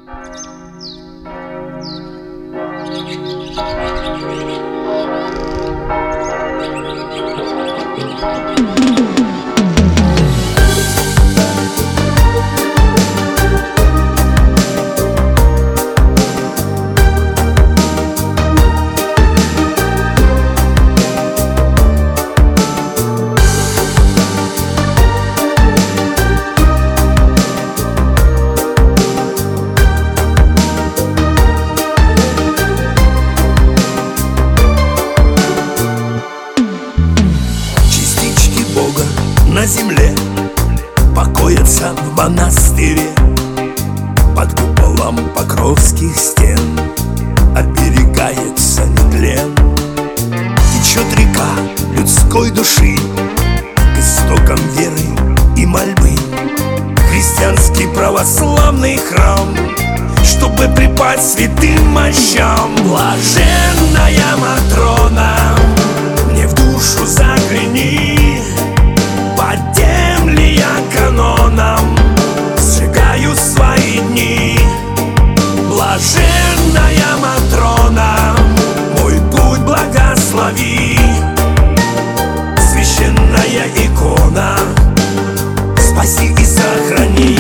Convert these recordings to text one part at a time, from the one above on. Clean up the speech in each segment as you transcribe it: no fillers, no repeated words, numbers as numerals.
На земле покоятся в монастыре, под куполом покровских стен оберегается нетлен. Течет река людской души к истокам веры и мольбы. Христианский православный храм, чтобы припасть святым мощам. Блаженная Матрона, мне в душу загляни. Подем ли я каноном, сжигаю свои дни. Блаженная Матрона, мой путь благослови. Священная икона, спаси и сохрани.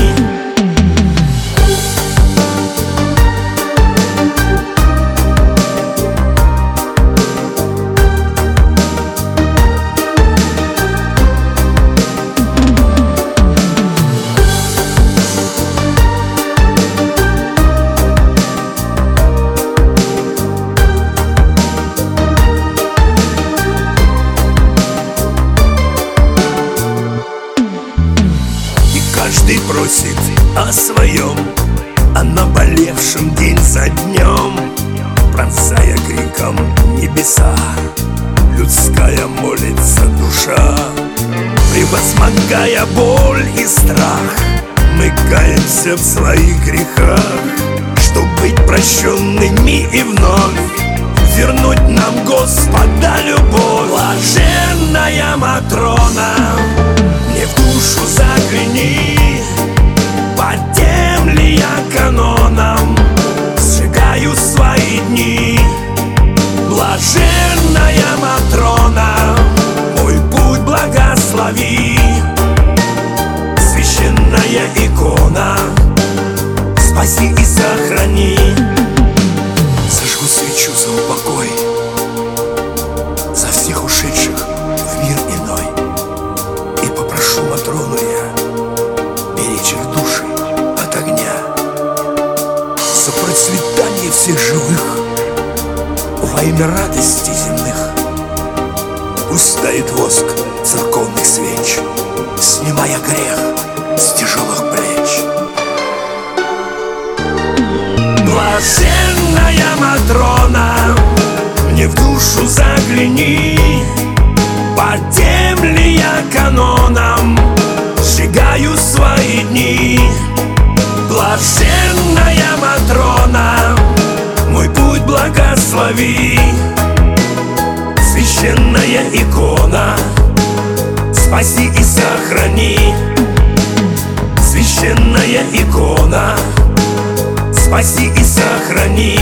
Каждый просит о своем, о наболевшем день за днем. Пронзая криком небеса, людская молится душа. Превозмогая боль и страх, мы каемся в своих грехах, чтоб быть прощенными и вновь вернуть нам Господа любовь. Блаженная Матрона, мне в душу загляни. Подем ли я каноном, сжигаю свои дни. Блаженная Матрона, мой путь благослови. Священная икона, спаси и сохрани. Зажгу свечу за упокой, за всех ушедших в мир иной, и попрошу Матрону я беречь их души от огня, за процветание всех живых во имя радости земных. Пусть тает воск церковных свеч, снимая грех с тяжелых плеч. Блаженная Матрона, мне в душу загляни. Подем ли я каноном, сжигаю свои дни. Блаженная Матрона, мой путь благослови. Священная икона, спаси и сохрани. Священная икона, спаси и сохрани.